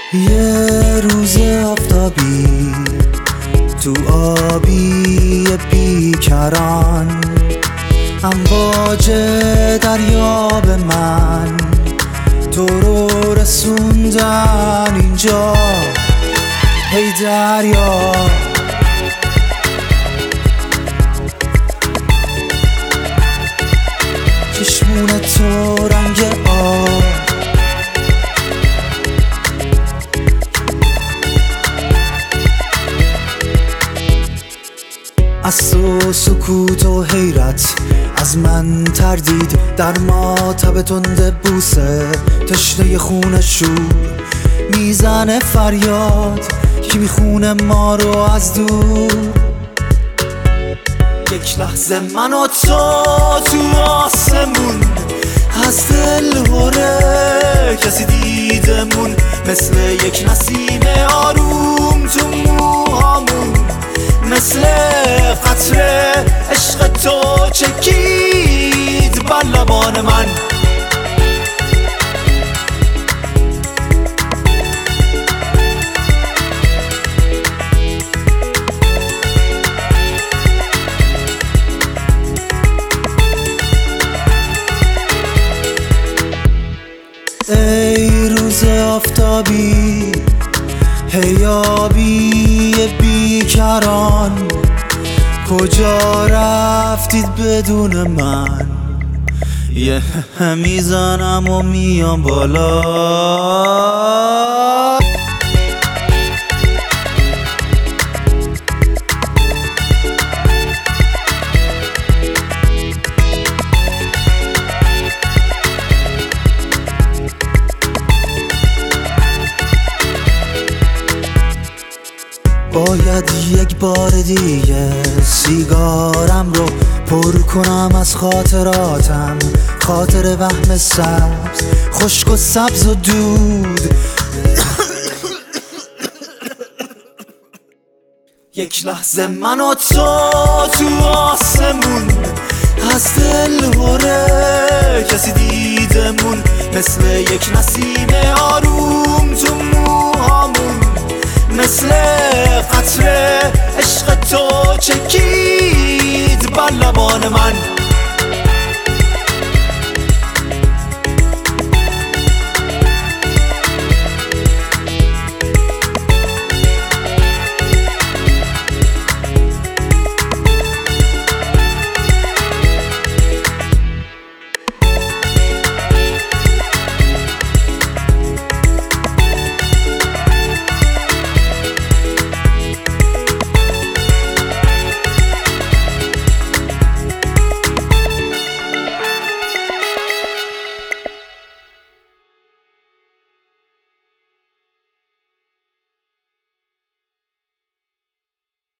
یه روز آفتابی تو آبی بیکران، امواج دریا به من تو رو رسوندن اینجا. هی دریا چشمون تو رنگ آب، از تو سکوت و حیرت، از من تردید در ماتب تند بوسه. تشنه خون شور میزنه فریاد، کی میخونه ما رو از دور. یک لحظه من و تو آسمون، از دل هره کسی دیدمون، مثل یک نسیم آروم تو موهامون، مثل قطره عشق تو چکید بر لبان من. ای روز آفتابی، هی آبی بیکران، کجا رفتید بدون من؟ یه میزنم و میام بالا. باید یک بار دیگه سیگارم رو پر کنم از خاطراتم، خاطر وهم سبز، خشک و سبز و دود. یک لحظه من و تو آسمون، از دل هره کسی دیدمون، مثل یک نسیم آروم تو موهامون، مثل قطره عشق تو چکید بر لبان من.